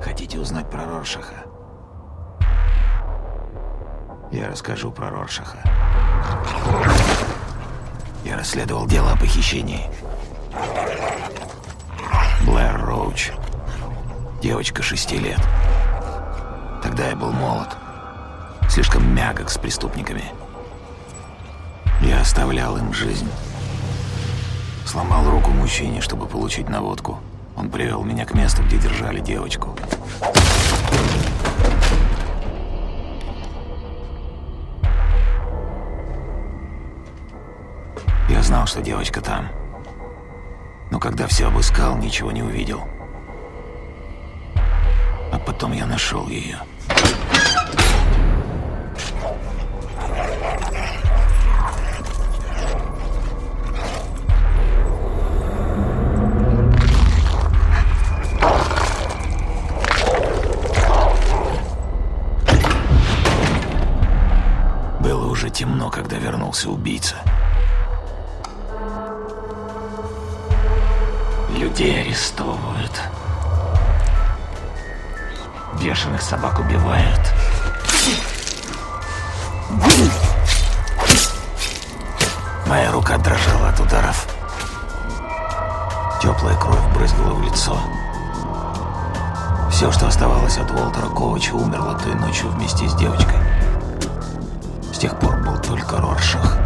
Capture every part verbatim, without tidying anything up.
Хотите узнать про Роршаха? Я расскажу про Роршаха. Я расследовал дело о похищении. Блэр Роуч. Девочка шести лет. Тогда я был молод. Слишком мягок с преступниками. Я оставлял им жизнь. Сломал руку мужчине, чтобы получить наводку. Он привел меня к месту, где держали девочку. Я знал, что девочка там. Но когда все обыскал, ничего не увидел. А потом я нашел ее. Было уже темно, когда вернулся убийца. Людей арестовывают. Бешеных собак убивают. Моя рука дрожала от ударов. Теплая кровь брызгала в лицо. Все, что оставалось от Уолтера Ковача, умерло той ночью вместе с девочкой. С тех пор был только Роршах.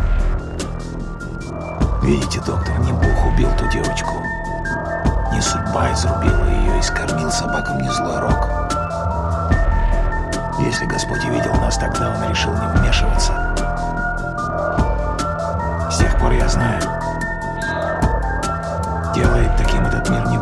Видите, доктор, не Бог убил ту девочку. Не судьба изрубила ее и скормил собакам не злой рок. Если Господь и видел нас, тогда Он решил не вмешиваться. С тех пор я знаю, делает таким этот мир не